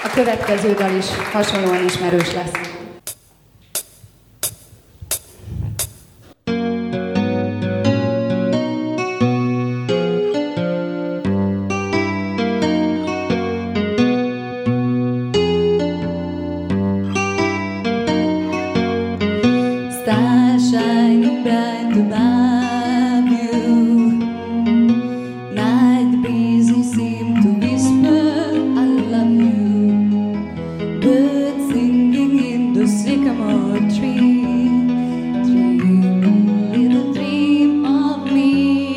A következő dal is hasonlóan ismerős lesz. Stars shining bright above you. Night breezes seem to whisper, I love you. Birds singing in the sycamore tree. Dream a little dream of me.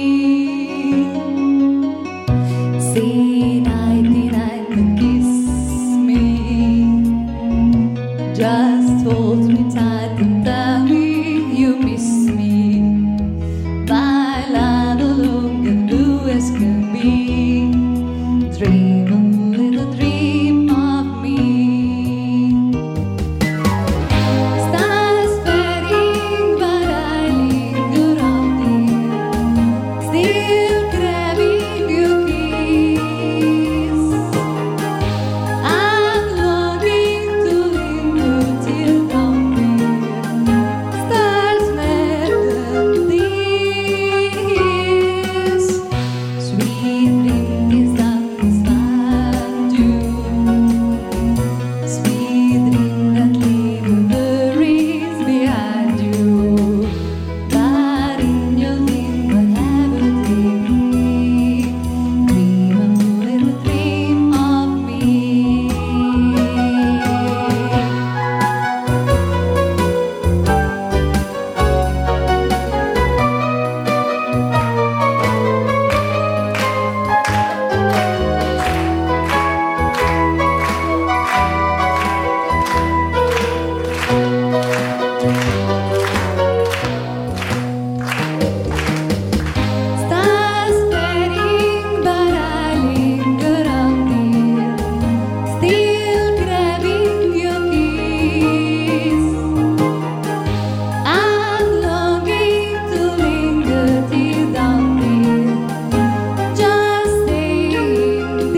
Say nighty night and kiss me. Just hold me tight and tell me you miss me. Bailado long and blue as can be. Dream a little dream of me. Stars fading, but I linger on dear, still craving your kiss. I'm longing to linger till dawn dear. Stars madden this. Sweet dream is satisfied you. Sweet dream that leave worries behind you. But in your dream, whatever dream be, dream a little dream of me. Stars fading, but I linger on dear, still craving your kiss. I'm longing to linger till dawn dear, just saying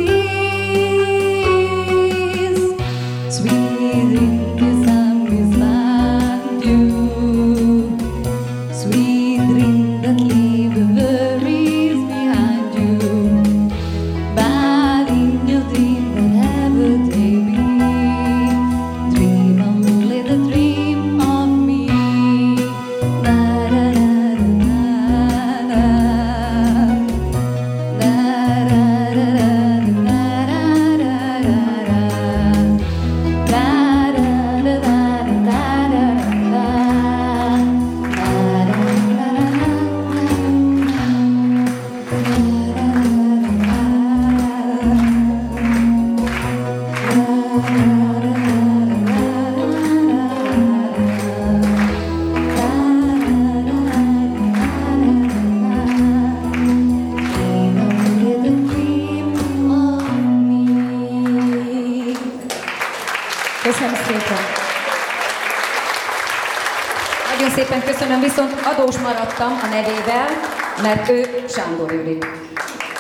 this. Sweet dream is satisfied you. Sweet dream that leave worries behind you. But in your dream, whatever they be, dream a little dream of me. La la la la la la la la Köszönöm szépen. Nagyon szépen köszönöm, viszont adós maradtam a nevével, mert ő Sándor Judit.